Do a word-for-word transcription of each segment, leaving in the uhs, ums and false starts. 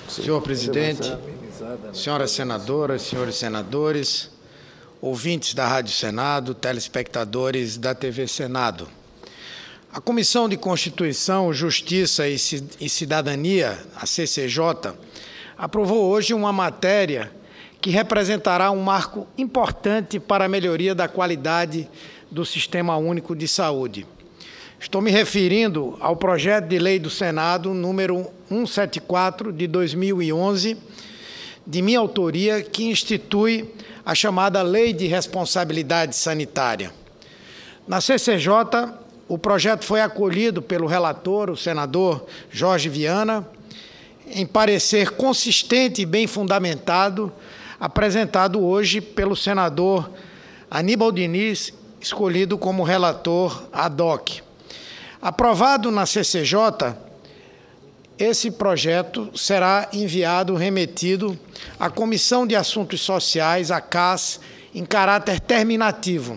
Senhor presidente, senhoras senadoras, senhores senadores, ouvintes da Rádio Senado, telespectadores da T V Senado. A Comissão de Constituição, Justiça e Cidadania, a C C J, aprovou hoje uma matéria que representará um marco importante para a melhoria da qualidade do Sistema Único de Saúde. Estou me referindo ao projeto de lei do Senado número cento e setenta e quatro de dois mil e onze, de minha autoria, que institui a chamada Lei de Responsabilidade Sanitária. Na C C J, o projeto foi acolhido pelo relator, o senador Jorge Viana, em parecer consistente e bem fundamentado, apresentado hoje pelo senador Aníbal Diniz, escolhido como relator ad hoc. Aprovado na C C J, esse projeto será enviado, remetido à Comissão de Assuntos Sociais, a C A S, em caráter terminativo.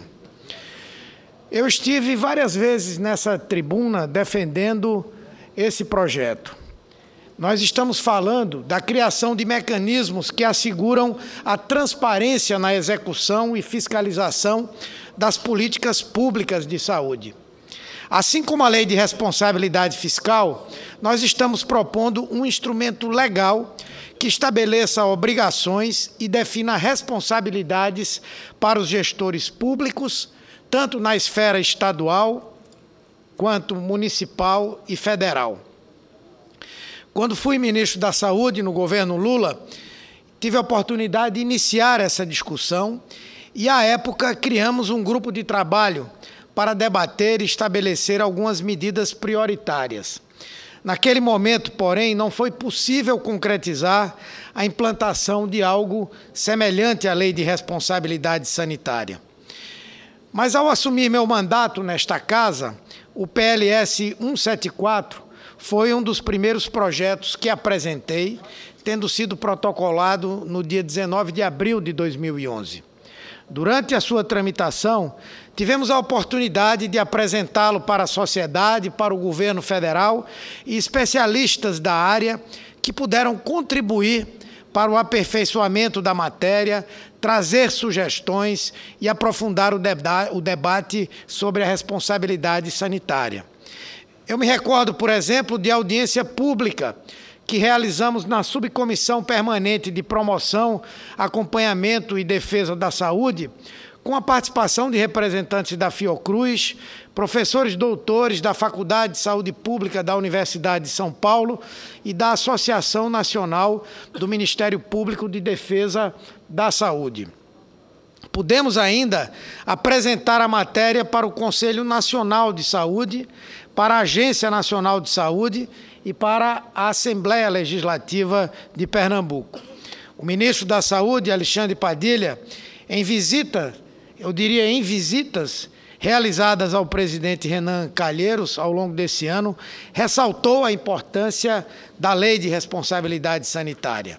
Eu estive várias vezes nessa tribuna defendendo esse projeto. Nós estamos falando da criação de mecanismos que asseguram a transparência na execução e fiscalização das políticas públicas de saúde. Assim como a Lei de Responsabilidade Fiscal, nós estamos propondo um instrumento legal que estabeleça obrigações e defina responsabilidades para os gestores públicos, tanto na esfera estadual quanto municipal e federal. Quando fui ministro da Saúde no governo Lula, tive a oportunidade de iniciar essa discussão e, à época, criamos um grupo de trabalho para debater e estabelecer algumas medidas prioritárias. Naquele momento, porém, não foi possível concretizar a implantação de algo semelhante à Lei de Responsabilidade Sanitária. Mas, ao assumir meu mandato nesta casa, o P L S cento e setenta e quatro foi um dos primeiros projetos que apresentei, tendo sido protocolado no dia dezenove de abril de dois mil e onze. Durante a sua tramitação, tivemos a oportunidade de apresentá-lo para a sociedade, para o governo federal e especialistas da área que puderam contribuir para o aperfeiçoamento da matéria, trazer sugestões e aprofundar o, deba- o debate sobre a responsabilidade sanitária. Eu me recordo, por exemplo, de audiência pública que realizamos na Subcomissão Permanente de Promoção, Acompanhamento e Defesa da Saúde, com a participação de representantes da Fiocruz, professores doutores da Faculdade de Saúde Pública da Universidade de São Paulo e da Associação Nacional do Ministério Público de Defesa da Saúde. Pudemos ainda apresentar a matéria para o Conselho Nacional de Saúde, para a Agência Nacional de Saúde e para a Assembleia Legislativa de Pernambuco. O ministro da Saúde, Alexandre Padilha, em visita, eu diria em visitas realizadas ao presidente Renan Calheiros ao longo desse ano, ressaltou a importância da Lei de Responsabilidade Sanitária.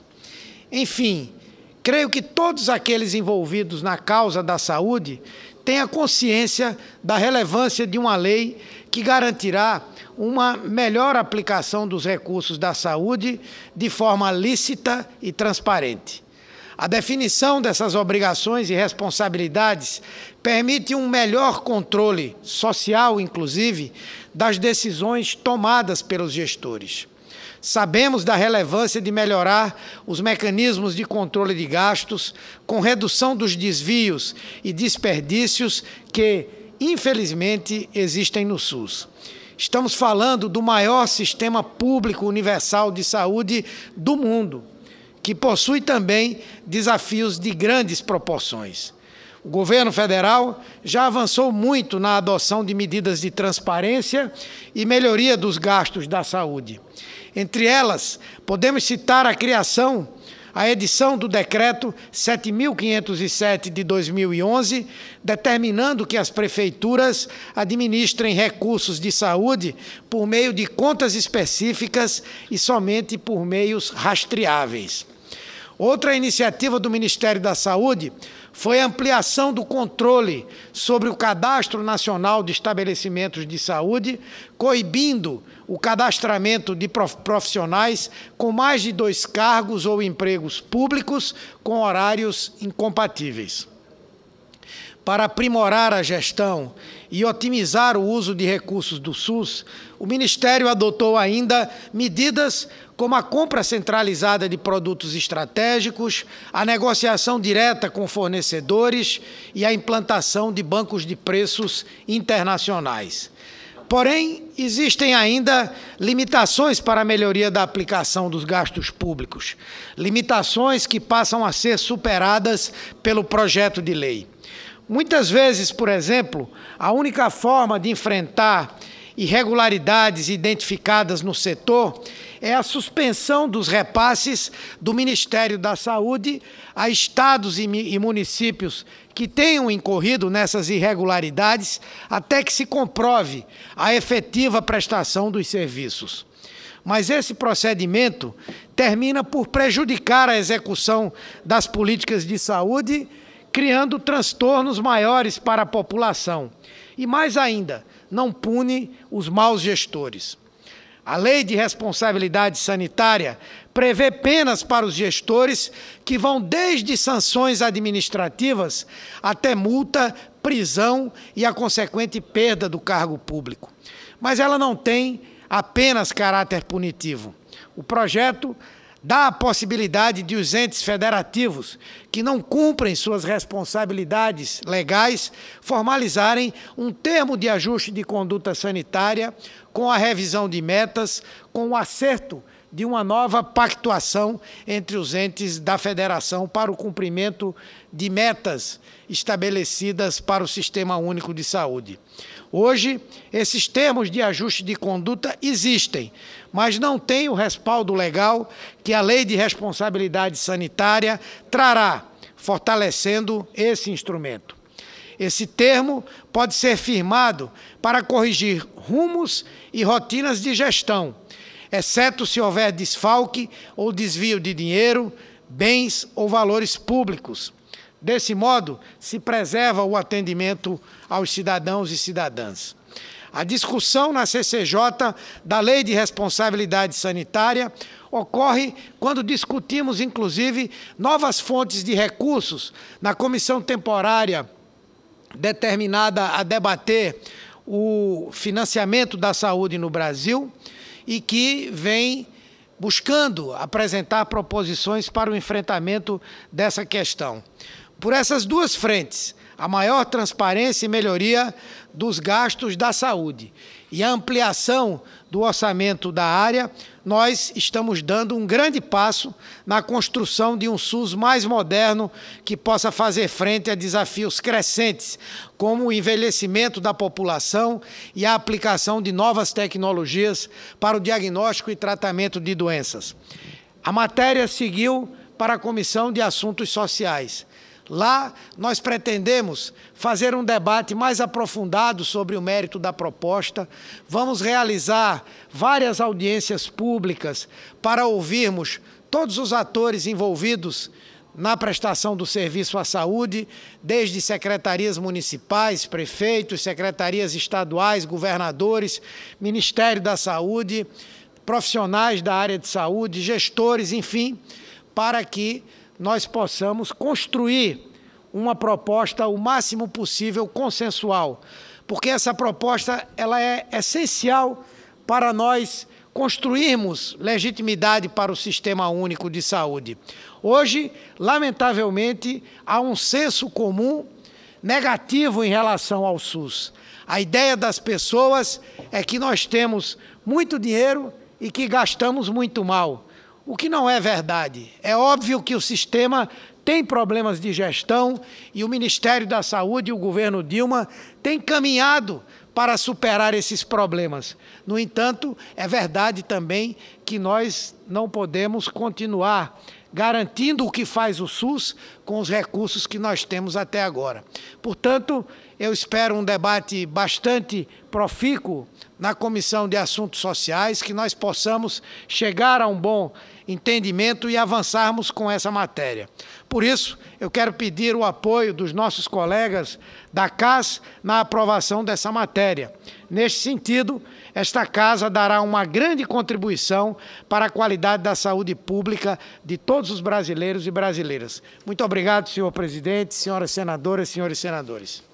Enfim, creio que todos aqueles envolvidos na causa da saúde têm a consciência da relevância de uma lei que garantirá uma melhor aplicação dos recursos da saúde de forma lícita e transparente. A definição dessas obrigações e responsabilidades permite um melhor controle social, inclusive, das decisões tomadas pelos gestores. Sabemos da relevância de melhorar os mecanismos de controle de gastos, com redução dos desvios e desperdícios que, infelizmente, existem no SUS. Estamos falando do maior sistema público universal de saúde do mundo, que possui também desafios de grandes proporções. O governo federal já avançou muito na adoção de medidas de transparência e melhoria dos gastos da saúde. Entre elas, podemos citar a criação, a edição do Decreto sete mil quinhentos e sete de dois mil e onze, determinando que as prefeituras administrem recursos de saúde por meio de contas específicas e somente por meios rastreáveis. Outra iniciativa do Ministério da Saúde foi a ampliação do controle sobre o Cadastro Nacional de Estabelecimentos de Saúde, coibindo o cadastramento de profissionais com mais de dois cargos ou empregos públicos com horários incompatíveis. Para aprimorar a gestão e otimizar o uso de recursos do SUS, o Ministério adotou ainda medidas como a compra centralizada de produtos estratégicos, a negociação direta com fornecedores e a implantação de bancos de preços internacionais. Porém, existem ainda limitações para a melhoria da aplicação dos gastos públicos, limitações que passam a ser superadas pelo projeto de lei. Muitas vezes, por exemplo, a única forma de enfrentar irregularidades identificadas no setor é a suspensão dos repasses do Ministério da Saúde a estados e municípios que tenham incorrido nessas irregularidades até que se comprove a efetiva prestação dos serviços. Mas esse procedimento termina por prejudicar a execução das políticas de saúde, criando transtornos maiores para a população. E mais ainda, não pune os maus gestores. A Lei de Responsabilidade Sanitária prevê penas para os gestores que vão desde sanções administrativas até multa, prisão e a consequente perda do cargo público. Mas ela não tem apenas caráter punitivo. O projeto dá a possibilidade de os entes federativos que não cumprem suas responsabilidades legais formalizarem um termo de ajuste de conduta sanitária com a revisão de metas, com o acerto de uma nova pactuação entre os entes da federação para o cumprimento de metas estabelecidas para o Sistema Único de Saúde. Hoje, esses termos de ajuste de conduta existem, mas não têm o respaldo legal que a Lei de Responsabilidade Sanitária trará, fortalecendo esse instrumento. Esse termo pode ser firmado para corrigir rumos e rotinas de gestão, exceto se houver desfalque ou desvio de dinheiro, bens ou valores públicos. Desse modo, se preserva o atendimento aos cidadãos e cidadãs. A discussão na C C J da Lei de Responsabilidade Sanitária ocorre quando discutimos, inclusive, novas fontes de recursos na comissão temporária determinada a debater o financiamento da saúde no Brasil e que vem buscando apresentar proposições para o enfrentamento dessa questão. Por essas duas frentes, a maior transparência e melhoria dos gastos da saúde e a ampliação do orçamento da área, nós estamos dando um grande passo na construção de um SUS mais moderno que possa fazer frente a desafios crescentes, como o envelhecimento da população e a aplicação de novas tecnologias para o diagnóstico e tratamento de doenças. A matéria seguiu para a Comissão de Assuntos Sociais. Lá, nós pretendemos fazer um debate mais aprofundado sobre o mérito da proposta. Vamos realizar várias audiências públicas para ouvirmos todos os atores envolvidos na prestação do serviço à saúde, desde secretarias municipais, prefeitos, secretarias estaduais, governadores, Ministério da Saúde, profissionais da área de saúde, gestores, enfim, para que nós possamos construir uma proposta o máximo possível consensual, porque essa proposta ela é essencial para nós construirmos legitimidade para o Sistema Único de Saúde. Hoje, lamentavelmente, há um senso comum negativo em relação ao SUS. A ideia das pessoas é que nós temos muito dinheiro e que gastamos muito mal. O que não é verdade. É óbvio que o sistema tem problemas de gestão e o Ministério da Saúde e o governo Dilma têm caminhado para superar esses problemas. No entanto, é verdade também que nós não podemos continuar garantindo o que faz o SUS com os recursos que nós temos até agora. Portanto, eu espero um debate bastante profícuo na Comissão de Assuntos Sociais, que nós possamos chegar a um bom entendimento e avançarmos com essa matéria. Por isso, eu quero pedir o apoio dos nossos colegas da C A S na aprovação dessa matéria. Neste sentido, esta casa dará uma grande contribuição para a qualidade da saúde pública de todos os brasileiros e brasileiras. Muito obrigado, senhor presidente, senhoras senadoras e senhores senadores.